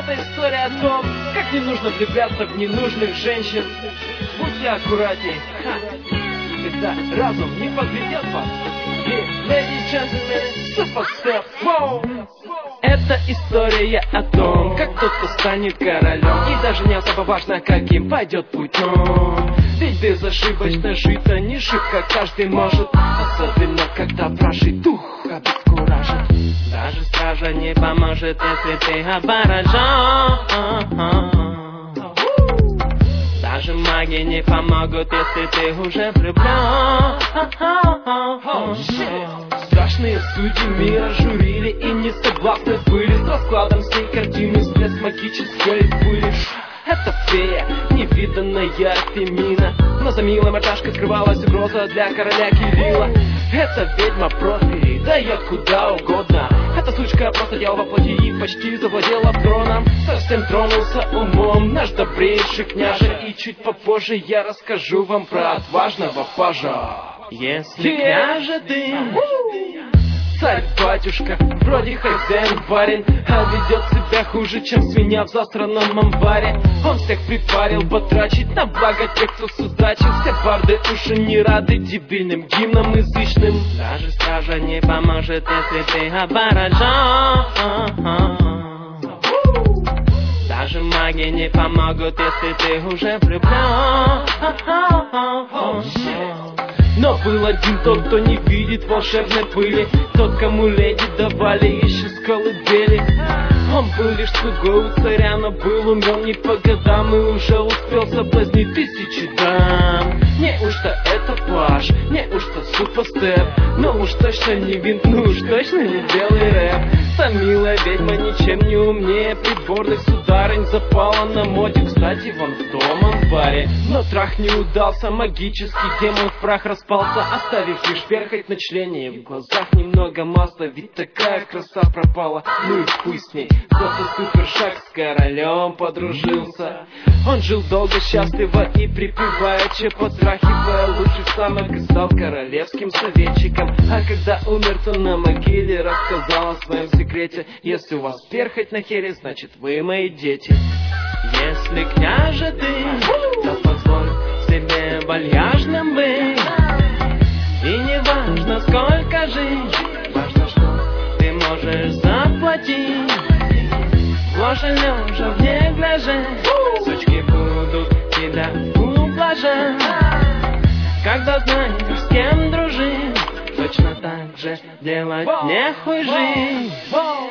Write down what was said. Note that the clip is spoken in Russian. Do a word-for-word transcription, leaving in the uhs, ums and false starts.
Это история о том, как не нужно влюбляться в ненужных женщин. Будьте аккуратней, ха, когда разум не подведет вас. Ladies and gentlemen, super step, wow. Это история о том, как кто-то станет королем, и даже не особо важно, каким пойдет путь, но ведь безошибочно жить-то не шибко каждый может, особенно когда вражий дух обескуражит. Даже стража не поможет, если ты оборожен. Даже маги не помогут, если ты уже влюблен. Страшные судьи мира журили и не согласны были с раскладом всей картины, всплеск магической пыли. Это фея, невиданная Фемина, но за милой мордашкой скрывалась угроза для короля Кирилла. Эта ведьма профи дает куда угодно. Эта сучка просто делала воплоти и почти завладела троном. Совсем тронулся умом наш добрейший княже, и чуть попозже я расскажу вам про отважного пажа. Если княже ты царь-батюшка, вроде хозяин барин, а ведет себя хуже, чем свинья в засранном амбаре. Он всех припарил потрачить на благо тех, кто судачил. Все барды уже не рады дебильным гимнам язычным. Даже стража не поможет, если ты оборожен. Даже маги не помогут, если ты уже влюблен. Но был один тот, кто не видит волшебной пыли, тот, кому леди давали еще с колыбели. Он был лишь слугой у царя, но был умен не по годам и уже успел соблазнить тысячи дам. Неужто это паж, неужто супостеп, но уж точно не винт, ну уж точно не белый рэп. Та милая ведьма ничем не умнее придворных сударынь, запала на моде, кстати, вон в том амбаре. Но трах не удался, магический демон в прах распался, оставив лишь перхоть на члене, в глазах немного масла, ведь такая краса пропала. Ну и хуй с ней, зато супершаг с королем подружился. Он жил долго, счастливо и припеваючи, потрахивая лучших самок, и стал королевским советчиком. А когда умер, то на могиле рассказал о своем секрете: если у вас перхоть на хере, значит вы мои дети. Если княже ты, то позволь себе вальяжным быть. И не важно сколько жить, важно, что ты можешь заплатить. Ложа лежа в неглиже, сучки будут тебя ублажать. Когда знаешь, с кем дружить, точно так же делать нехуй жить.